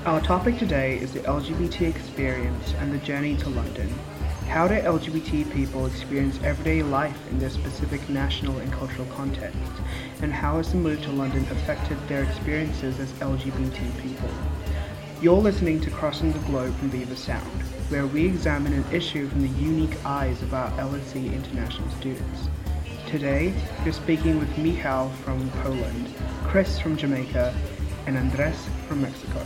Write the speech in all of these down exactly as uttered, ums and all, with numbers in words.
Our topic today is the L G B T experience and the journey to London. How do L G B T people experience everyday life in their specific national and cultural context? And how has the move to London affected their experiences as L G B T people? You're listening to Crossing the Globe from Viva Sound, where we examine an issue from the unique eyes of our L S E international students. Today, you're speaking with Michal from Poland, Chris from Jamaica, and Andres from Mexico.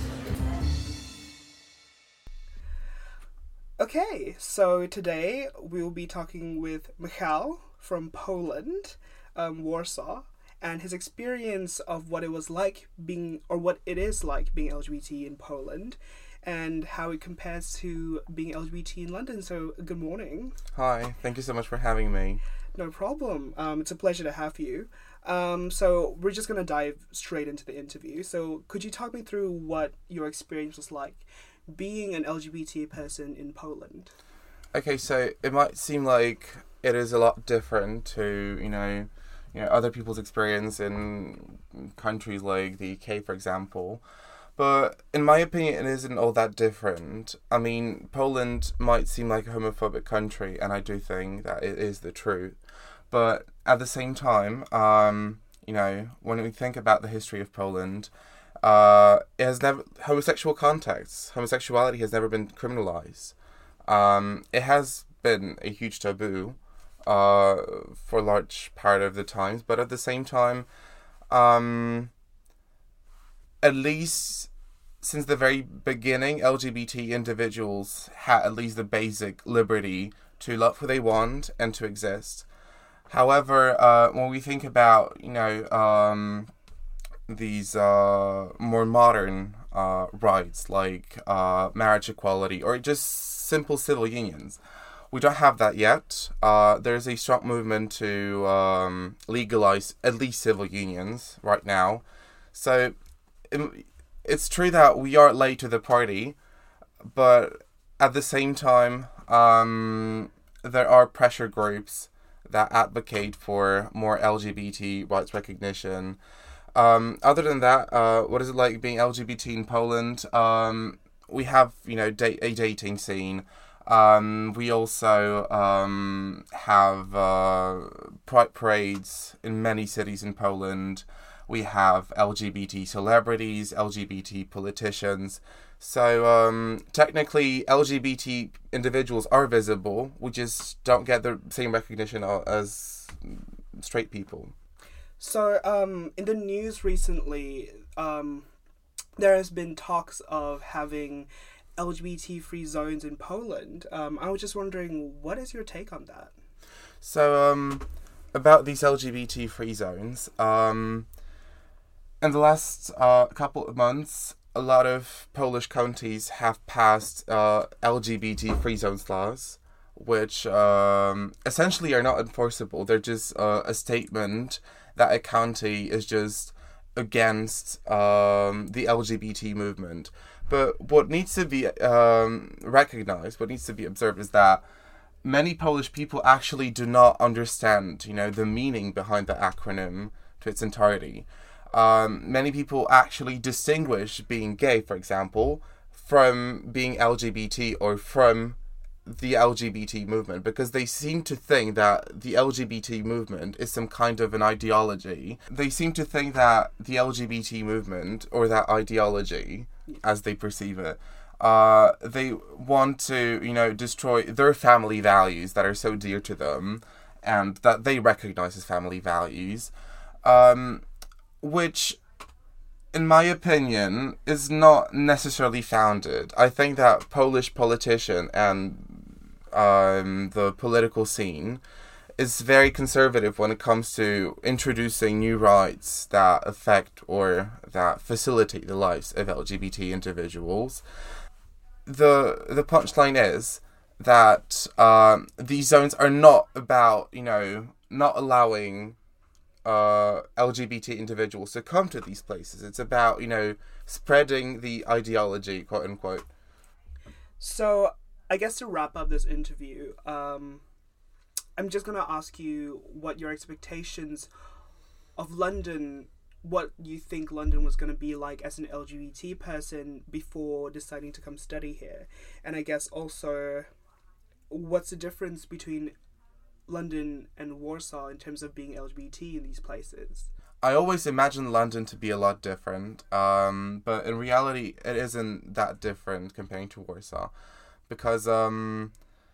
Okay, so today we'll be talking with Michal from Poland, um, Warsaw, and his experience of what it was like being, or what it is like being L G B T in Poland, and how it compares to being L G B T in London. So, good morning. Hi, thank you so much for having me. No problem. Um, it's a pleasure to have you. Um, so we're just going to dive straight into the interview. So could you talk me through what your experience was like being an L G B T person in Poland? Okay, so it might seem like it is a lot different to, you know, you know, other people's experience in countries like the U K, for example. But in my opinion, it isn't all that different. I mean, Poland might seem like a homophobic country, and I do think that it is the truth. But at the same time, um, you know, when we think about the history of Poland, uh, it has never homosexual contacts, homosexuality has never been criminalized. Um, it has been a huge taboo uh, for a large part of the times, but at the same time, um, at least since the very beginning, L G B T individuals had at least the basic liberty to love who they want and to exist. However, uh, when we think about, you know, um, these uh, more modern uh, rights like uh, marriage equality or just simple civil unions, we don't have that yet. Uh, there's a strong movement to um, legalize at least civil unions right now. So it, it's true that we are late to the party, but at the same time, um, there are pressure groups that advocate for more L G B T rights recognition. Um, other than that, uh, what is it like being L G B T in Poland? Um, we have, you know, da- a dating scene. Um, we also um, have uh, pride parades in many cities in Poland. We have L G B T celebrities, L G B T politicians. So, um, technically, L G B T individuals are visible. We just don't get the same recognition as straight people. So, um, in the news recently, um, there has been talks of having L G B T-free zones in Poland. Um, I was just wondering, what is your take on that? So, um, about these L G B T-free zones, um, in the last uh, couple of months, a lot of Polish counties have passed uh, L G B T free zones laws, which um, essentially are not enforceable. They're just uh, a statement that a county is just against um, the L G B T movement. But what needs to be um, recognized, what needs to be observed is that many Polish people actually do not understand, you know, the meaning behind the acronym to its entirety. Um, many people actually distinguish being gay, for example, from being L G B T or from the L G B T movement, because they seem to think that the L G B T movement is some kind of an ideology. They seem to think that the L G B T movement, or that ideology, as they perceive it, uh, they want to, you know, destroy their family values that are so dear to them and that they recognize as family values. Um... Which, in my opinion, is not necessarily founded. I think that Polish politician and um, the political scene is very conservative when it comes to introducing new rights that affect or that facilitate the lives of L G B T individuals. The the punchline is that um, these zones are not about, you know, not allowing Uh, L G B T individuals to come to these places. It's about, you know, spreading the ideology, quote unquote. So, I guess to wrap up this interview, um, I'm just going to ask you what your expectations of London what you think London was going to be like as an L G B T person before deciding to come study here. And I guess also, what's the difference between London and Warsaw in terms of being L G B T in these places? I always imagined London to be a lot different, um, but in reality, it isn't that different comparing to Warsaw, because um,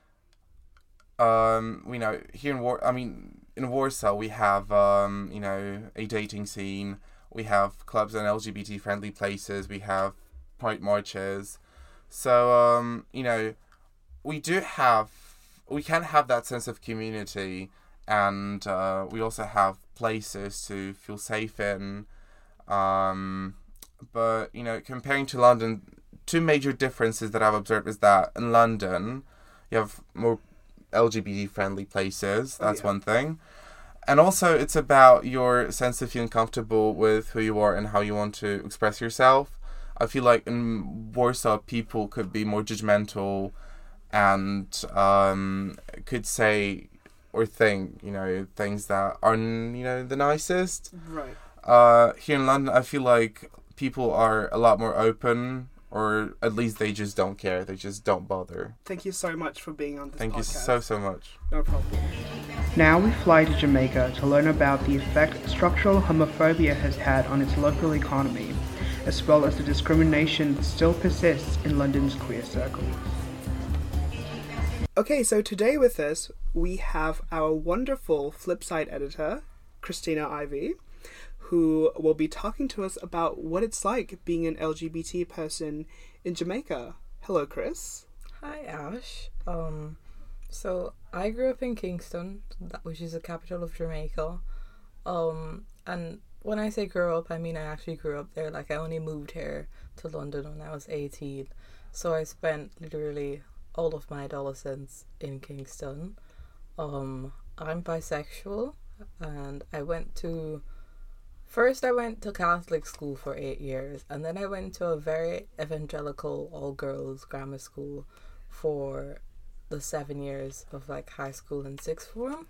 um, you know, here in War, I mean, in Warsaw we have um, you know, a dating scene, we have clubs and L G B T friendly places, we have pride marches, so um, you know, we do have, we can have that sense of community. And uh, we also have places to feel safe in. Um, but, you know, comparing to London, two major differences that I've observed is that in London, you have more L G B T-friendly places. That's oh, yeah. one thing. And also, it's about your sense of feeling comfortable with who you are and how you want to express yourself. I feel like in Warsaw, people could be more judgmental and um, could say... or think, you know, things that aren't, you know, the nicest. Right. Uh, here in London, I feel like people are a lot more open, or at least they just don't care. They just don't bother. Thank you so much for being on this Thank podcast. you so, so much. No problem. Now we fly to Jamaica to learn about the effect structural homophobia has had on its local economy, as well as the discrimination that still persists in London's queer circles. Okay, so today with us, we have our wonderful Flipside editor, Christina Ivy, who will be talking to us about what it's like being an L G B T person in Jamaica. Hello, Chris. Hi, Ash. Um, so I grew up in Kingston, which is the capital of Jamaica. Um, and when I say grew up, I mean I actually grew up there. Like, I only moved here to London when I was eighteen. So I spent literally all of my adolescence in Kingston. Um, I'm bisexual, and I went to, first I went to Catholic school for eight years, and then I went to a very evangelical all-girls grammar school for the seven years of like high school and sixth form.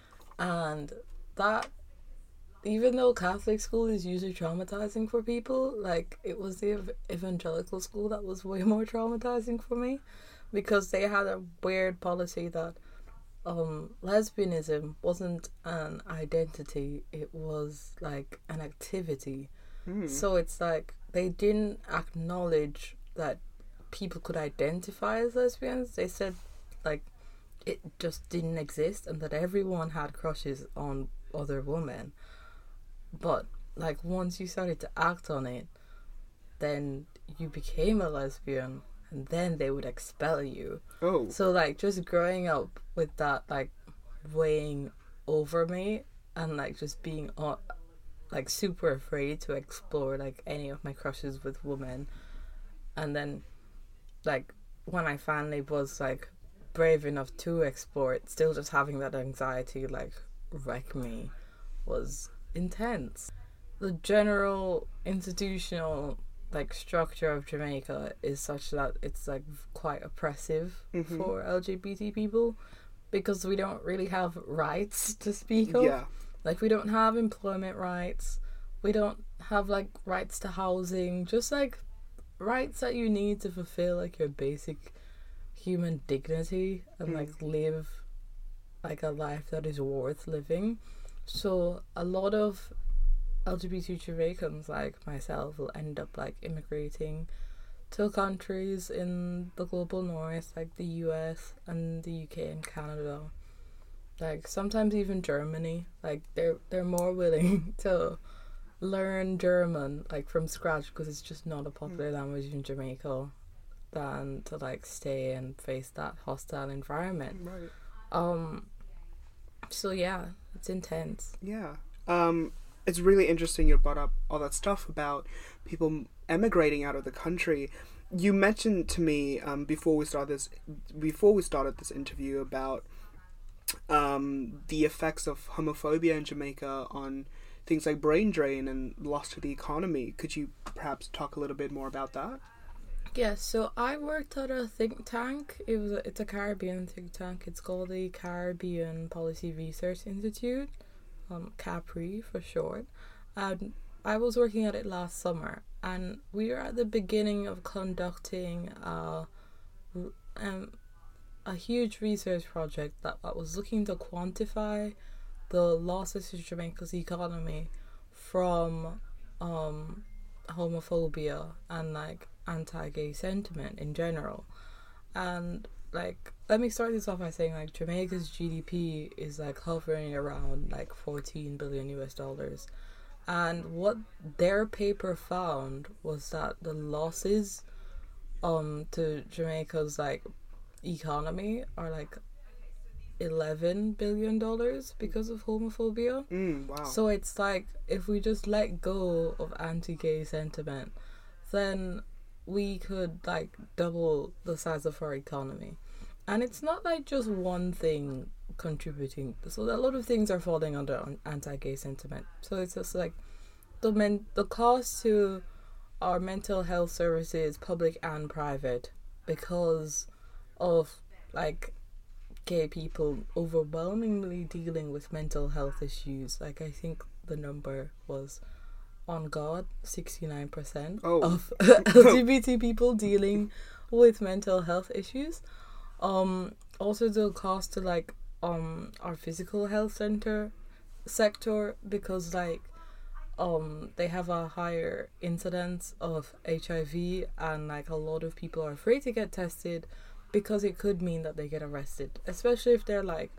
And that, even though Catholic school is usually traumatizing for people, like, it was the ev- evangelical school that was way more traumatizing for me, because they had a weird policy that um, lesbianism wasn't an identity, it was like an activity. Mm. So it's like they didn't acknowledge that people could identify as lesbians. They said like it just didn't exist and that everyone had crushes on other women. But like once you started to act on it, then you became a lesbian, and then they would expel you. Oh. So like just growing up with that like weighing over me, and like just being uh, like super afraid to explore like any of my crushes with women, and then like when I finally was like brave enough to explore it, still just having that anxiety like wreck me was intense. The general institutional like structure of Jamaica is such that it's like quite oppressive mm-hmm. for L G B T people, because we don't really have rights to speak of. Yeah. Like we don't have employment rights, we don't have like rights to housing, just like rights that you need to fulfill like your basic human dignity and mm. like live like a life that is worth living. So a lot of L G B T Jamaicans like myself will end up like immigrating to countries in the global north, like the U S and the U K and Canada, like sometimes even Germany. Like they're they're more willing to learn German like from scratch, because it's just not a popular mm. language in Jamaica, than to like stay and face that hostile environment. Right. Um so yeah, it's intense. Yeah. Um it's really interesting you brought up all that stuff about people emigrating out of the country. You mentioned to me um before we started this before we started this interview about um the effects of homophobia in Jamaica on things like brain drain and loss to the economy. Could you perhaps talk a little bit more about that? Yeah, so I worked at a think tank. It was a, it's a Caribbean think tank. It's called the Caribbean Policy Research Institute, um, CAPRI for short. And I was working at it last summer, and we were at the beginning of conducting a, um, a huge research project that, that was looking to quantify the losses to Jamaica's economy from um, homophobia and like anti-gay sentiment in general. And like, let me start this off by saying like Jamaica's G D P is like hovering around like fourteen billion U S dollars. And what their paper found was that the losses um to Jamaica's like economy are like eleven billion dollars because of homophobia. Mm, wow. So it's like, if we just let go of anti-gay sentiment, then we could like double the size of our economy. And it's not like just one thing contributing. So a lot of things are falling under anti-gay sentiment. So it's just like the men the cost to our mental health services, public and private, because of like gay people overwhelmingly dealing with mental health issues. Like, I think the number was, on God, sixty-nine percent oh. of L G B T people dealing with mental health issues. Um, also the cost to like um our physical health center sector, because like um they have a higher incidence of H I V, and like a lot of people are afraid to get tested because it could mean that they get arrested, especially if they're like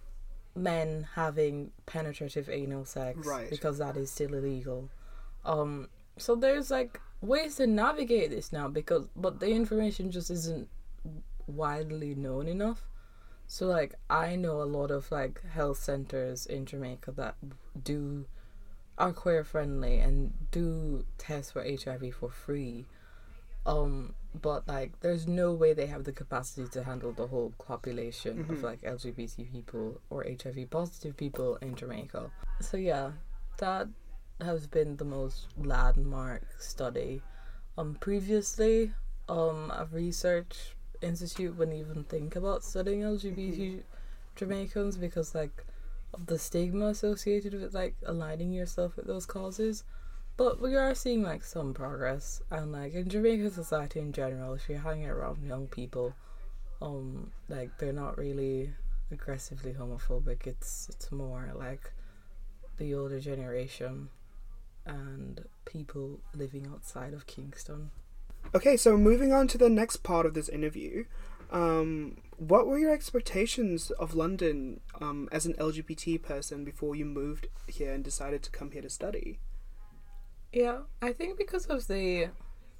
men having penetrative anal sex, right, because that is still illegal. Um, so there's like ways to navigate this now, because but the information just isn't widely known enough. So like, I know a lot of like health centers in Jamaica that do are queer friendly and do test for H I V for free. Um, but like, there's no way they have the capacity to handle the whole population mm-hmm. of like L G B T people or H I V positive people in Jamaica. So yeah, that has been the most landmark study. Um, previously, um, a research institute wouldn't even think about studying L G B T mm-hmm. Jamaicans because like of the stigma associated with like aligning yourself with those causes. But we are seeing like some progress, and like in Jamaican society in general, if you're hanging around young people, um, like they're not really aggressively homophobic. It's it's more like the older generation and people living outside of Kingston. Okay, so moving on to the next part of this interview, um, what were your expectations of London um, as an L G B T person before you moved here and decided to come here to study? Yeah, I think because of the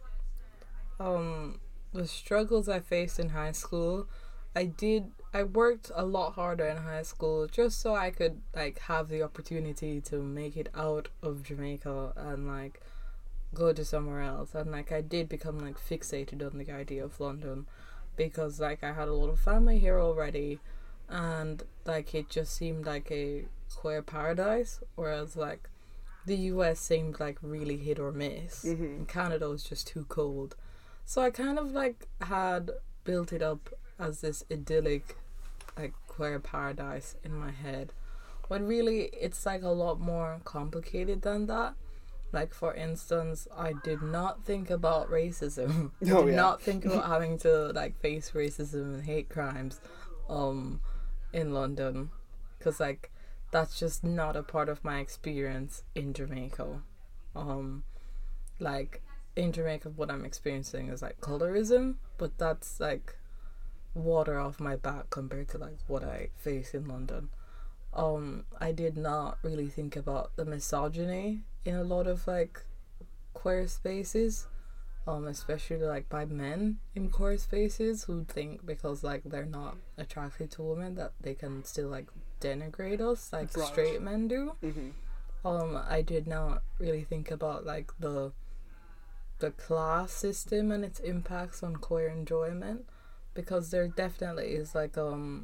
um the struggles I faced in high school, I did I worked a lot harder in high school just so I could like have the opportunity to make it out of Jamaica and like go to somewhere else. And like, I did become like fixated on the idea of London because like I had a lot of family here already, and like it just seemed like a queer paradise, whereas like the U S seemed like really hit or miss, mm-hmm. and Canada was just too cold. So I kind of like had built it up as this idyllic like queer paradise in my head, when really it's like a lot more complicated than that. Like, for instance, I did not think about racism. I oh, did yeah. not think about having to like face racism and hate crimes um in London, because like that's just not a part of my experience in Jamaica. Um, like in Jamaica, what I'm experiencing is like colorism, but that's like water off my back compared to like what I face in London. Um, I did not really think about the misogyny in a lot of like queer spaces, um, especially like by men in queer spaces who think because like they're not attracted to women that they can still like denigrate us like right. straight men do. Mm-hmm. Um, I did not really think about like the the class system and its impacts on queer enjoyment, because there definitely is like um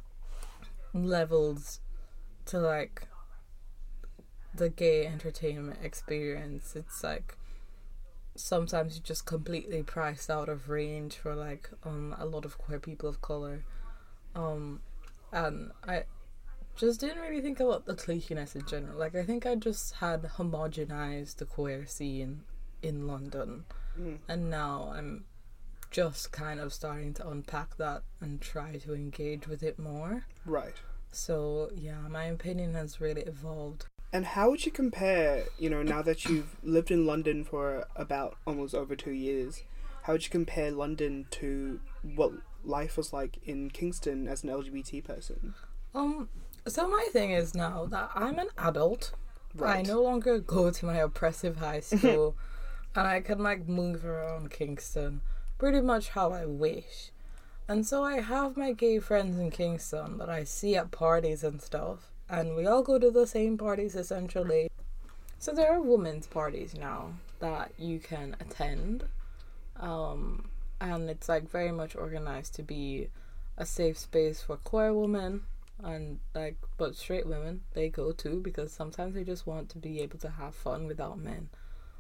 levels to like the gay entertainment experience. It's like sometimes you're just completely priced out of range for like um a lot of queer people of color, um and I just didn't really think about the cliqueness in general. Like, I think I just had homogenized the queer scene in London, Mm. and now I'm just kind of starting to unpack that and try to engage with it more. Right. So, yeah, my opinion has really evolved. And how would you compare, you know, now that you've lived in London for about almost over two years, how would you compare London to what life was like in Kingston as an L G B T person? Um, so my thing is now that I'm an adult, Right. I no longer go to my oppressive high school, and I can, like, move around Kingston pretty much how I wish. And so I have my gay friends in Kingston that I see at parties and stuff, and we all go to the same parties essentially. So there are women's parties now that you can attend, um, and it's like very much organized to be a safe space for queer women, and like, but straight women, they go too, because sometimes they just want to be able to have fun without men,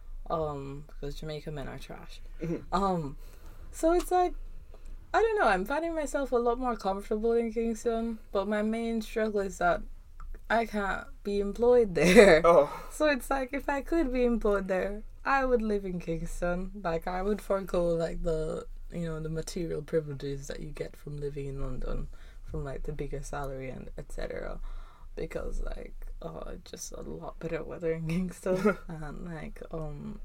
um, because Jamaican men are trash. um, so it's like, I don't know, I'm finding myself a lot more comfortable in Kingston, but my main struggle is that I can't be employed there. Oh. So it's like, if I could be employed there, I would live in Kingston. Like, I would forego, like, the, you know, the material privileges that you get from living in London, from, like, the bigger salary and et cetera. Because, like, oh, just a lot better weather in Kingston. And, like, um,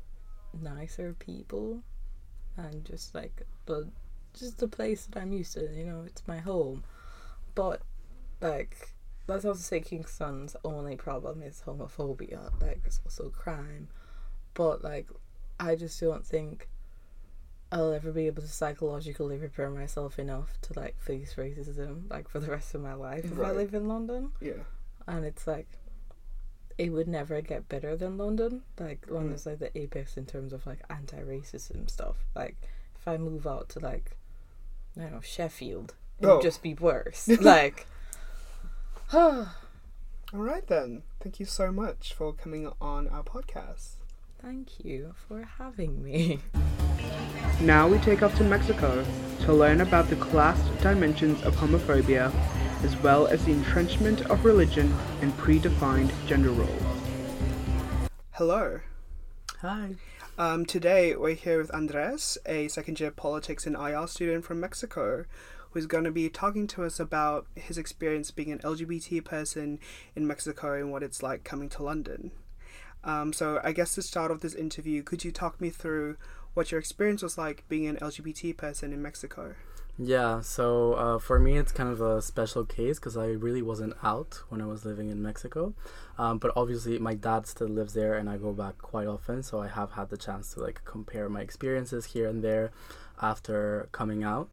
nicer people. And just, like, the, just the place that I'm used to, you know, it's my home. But, like, that's not to say Kingston's only problem is homophobia. Like, it's also crime. But, like, I just don't think I'll ever be able to psychologically prepare myself enough to, like, face racism, like, for the rest of my life if Right. I live in London. Yeah. And it's, like, it would never get better than London. Like, London's, like, the apex in terms of, like, anti-racism stuff. Like, if I move out to, like, I don't know, Sheffield, it Oh. would just be worse. Like, All right then. Thank you so much for coming on our podcast. thank you for having me. Now we take off to Mexico to learn about the class dimensions of homophobia, as well as the entrenchment of religion and predefined gender roles. Hello. Hi. Um, today we're here with Andres, a second year politics and I R student from Mexico, who's going to be talking to us about his experience being an L G B T person in Mexico and what it's like coming to London. Um, so I guess to start off this interview, could you talk me through what your experience was like being an L G B T person in Mexico? Yeah, so uh, for me it's kind of a special case because I really wasn't out when I was living in Mexico. Um, but obviously my dad still lives there and I go back quite often, so I have had the chance to like compare my experiences here and there after coming out.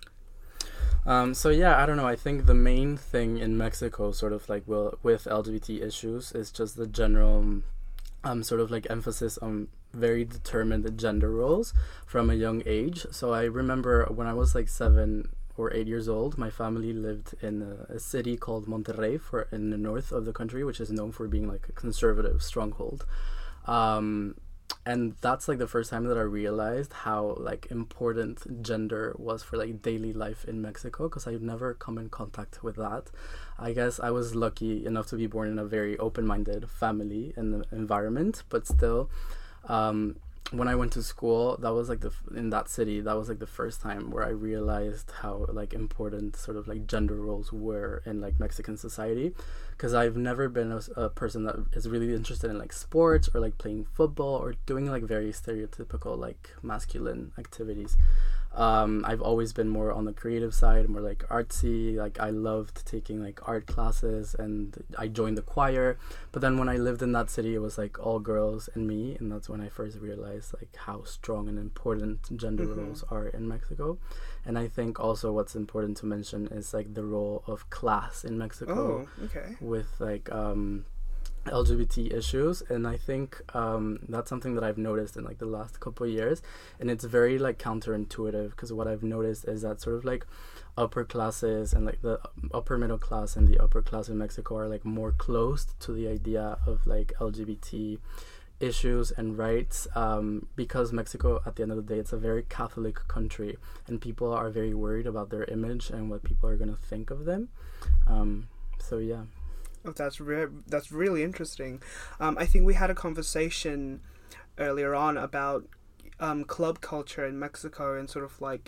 Um, so yeah, I don't know, I think the main thing in Mexico sort of like will, with L G B T issues is just the general um, sort of like emphasis on very determined gender roles from a young age. So I remember when I was like seven or eight years old, my family lived in a, a city called Monterrey for in the north of the country, which is known for being like a conservative stronghold. Um, and that's like the first time that I realized how like important gender was for like daily life in Mexico, because I've never come in contact with that. I guess I was lucky enough to be born in a very open-minded family and environment, but still um when I went to school, that was like the in that city that was like the first time where I realized how like important sort of like gender roles were in like Mexican society, because I've never been a, a person that is really interested in like sports or like playing football or doing like very stereotypical like masculine activities. Um, I've always been more on the creative side, more like artsy. Like I loved taking like art classes and I joined the choir. But then when I lived in that city, it was like all girls and me. And that's when I first realized like how strong and important gender Mm-hmm. roles are in Mexico. And I think also what's important to mention is like the role of class in Mexico Oh, okay. with like um L G B T issues. And I think um that's something that I've noticed in like the last couple of years, and it's very like counterintuitive, because what I've noticed is that sort of like upper classes and like the upper middle class and the upper class in Mexico are like more close to the idea of like L G B T issues and rights, um, because Mexico at the end of the day, it's a very Catholic country and people are very worried about their image and what people are going to think of them. um So yeah. Oh, that's re- that's really interesting. Um, I think we had a conversation earlier on about um, club culture in Mexico and sort of like,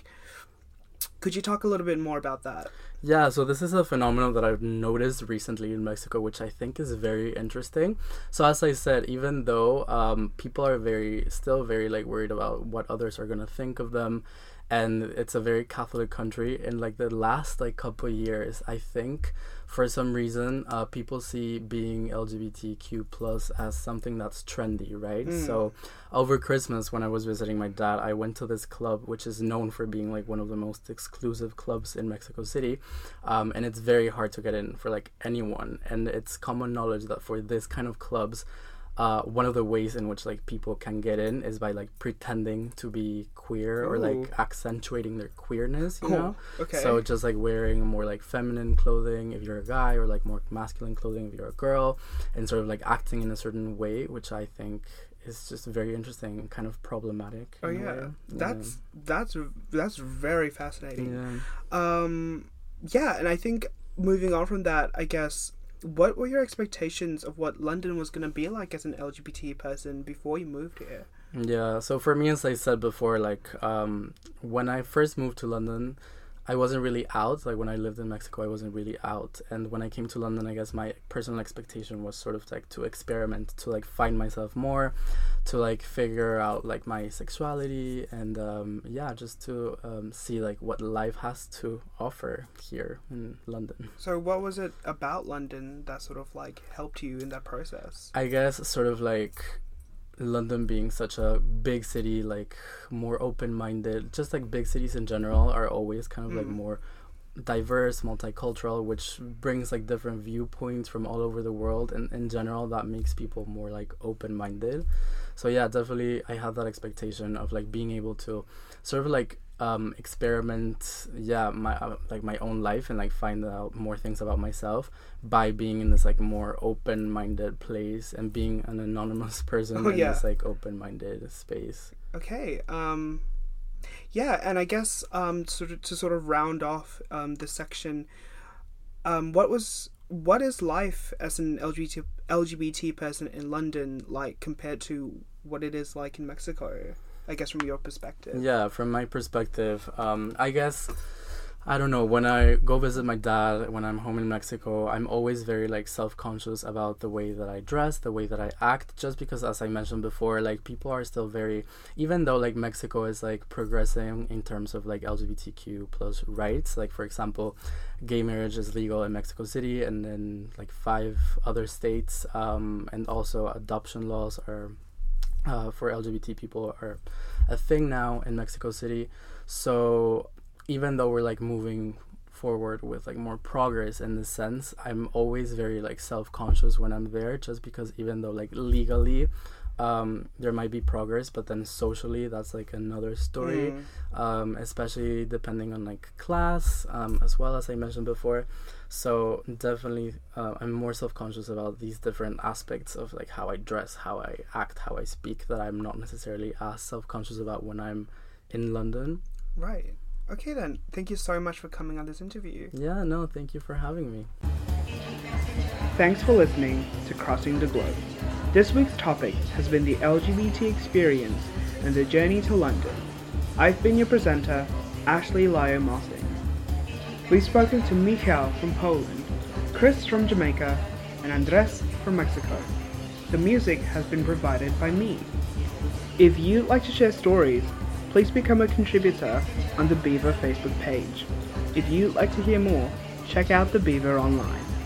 could you talk a little bit more about that? Yeah, so this is a phenomenon that I've noticed recently in Mexico, which I think is very interesting. So as I said, even though um, people are very, still very like worried about what others are going to think of them, and it's a very Catholic country, in like the last like couple of years, I think for some reason uh, people see being L G B T Q plus as something that's trendy, right? Mm. So over Christmas, when I was visiting my dad, I went to this club which is known for being like one of the most exclusive clubs in Mexico City, um, and it's very hard to get in for like anyone, and it's common knowledge that for this kind of clubs, Uh, one of the ways in which like people can get in is by like pretending to be queer. Ooh. Or like accentuating their queerness, you oh, know? Okay. So just like wearing more like feminine clothing if you're a guy, or like more masculine clothing if you're a girl, and sort of like acting in a certain way, which I think is just very interesting and kind of problematic. Oh yeah, that's yeah. that's that's very fascinating. Yeah. Um, yeah, and I think moving on from that, I guess, what were your expectations of what London was going to be like as an L G B T person before you moved here? Yeah, so for me, as I said before, like um, when I first moved to London, I wasn't really out. Like when I lived in Mexico, I wasn't really out. And when I came to London, I guess my personal expectation was sort of like to experiment, to like find myself more, to like figure out like my sexuality, and um, yeah, just to um, see like what life has to offer here in London. So what was it about London that sort of like helped you in that process? I guess sort of like London being such a big city, like more open-minded, just like big cities in general are always kind of mm. like more diverse, multicultural, which brings like different viewpoints from all over the world, and in general that makes people more like open-minded. So yeah, definitely I had that expectation of like being able to sort of like um experiment yeah my uh, like my own life, and like find out more things about myself by being in this like more open-minded place and being an anonymous person oh, in yeah. this like open-minded space. Okay. um yeah and I guess um sort of to sort of round off um this section, um what was what is life as an L G B T L G B T person in London like compared to what it is like in Mexico, I guess, from your perspective? Yeah, from my perspective, um, I guess, I don't know, when I go visit my dad, when I'm home in Mexico, I'm always very, like, self-conscious about the way that I dress, the way that I act, just because, as I mentioned before, like, people are still very, even though, like, Mexico is, like, progressing in terms of, like, L G B T Q plus rights, like, for example, gay marriage is legal in Mexico City, and then, like, five other states, um, and also adoption laws are... Uh, for L G B T people are a thing now in Mexico City. So even though we're like moving forward with like more progress in this sense, I'm always very like self-conscious when I'm there, just because even though like legally um, there might be progress, but then socially that's like another story, mm. um, especially depending on like class, um, as well, as I mentioned before. So definitely uh, I'm more self-conscious about these different aspects of like how I dress, how I act, how I speak, that I'm not necessarily as self-conscious about when I'm in London. Right. Okay then, thank you so much for coming on this interview. Yeah, no, thank you for having me. Thanks for listening to Crossing the Globe. This week's topic has been the L G B T experience and the journey to London. I've been your presenter, Ashley Lyo-Marsing. We've spoken to Michal from Poland, Chris from Jamaica, and Andres from Mexico. The music has been provided by me. If you'd like to share stories, please become a contributor on the Beaver Facebook page. If you'd like to hear more, check out the Beaver online.